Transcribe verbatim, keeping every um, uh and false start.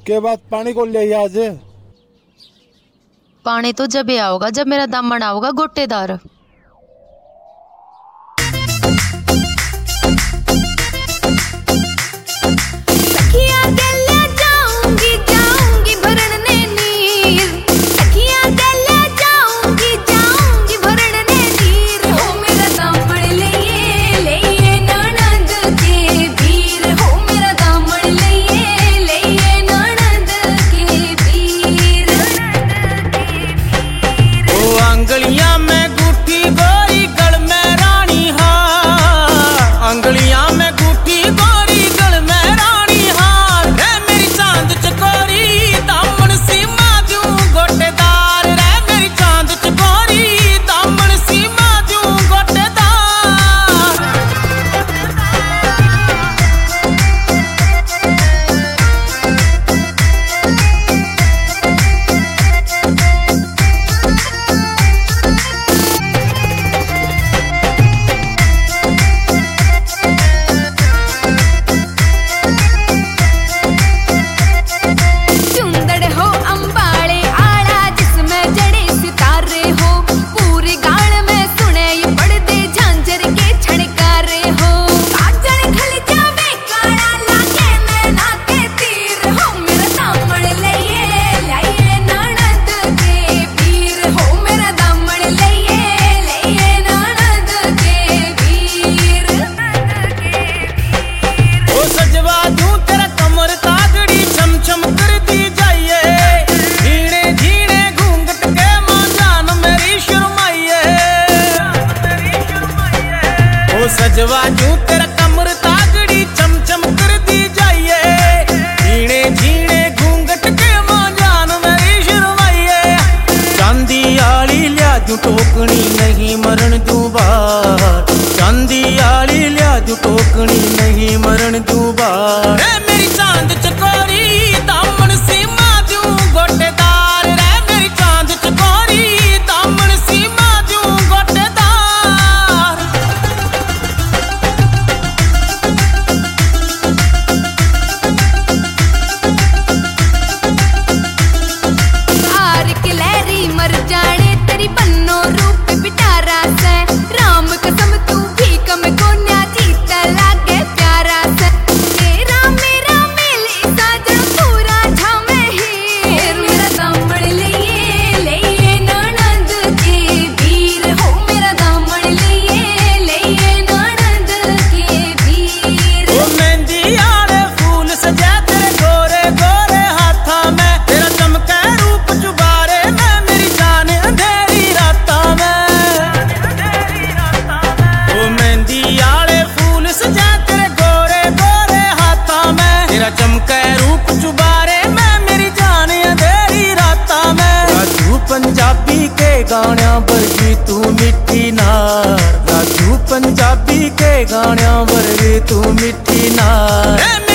के बाद पानी को ले आज? पानी तो जब ये आओगा जब मेरा दामन आओगा गोटेदार। अंगलियां में गुठी गोरी गल में रानी हार, अंगलियां में गुठी गोरी गल में रानी हार रे मेरी चांद चकोरी दामन सीमा दूं गोटेदार रे मेरी चांद चकोरी दामन सीमा दूं गोटेदार। सजवा जूं तेरा कमर तागड़ी चमचम कर दी जाइए, झीणे झीणे घूंघट के मां जान मेरी शर्माइए। चांदी आली लिया जूं टोकनी नहीं मरण दूं बार, चांदी आली लिया जूं टोकनी नहीं मरण दूं बार रे मेरी चांद चकोरी दामन सीमा दूं गोटेदार रे मेरी चांद चकोरी दामन सीमा दूं गोटेदार। चमके रूप चुबारे मैं मेरी जान अंधेरी राता में। राजू पंजाबी के गाणिया वर्गी तू मिठी नार, राजू पंजाबी के गाणिया वर्गी तू मिठी नार।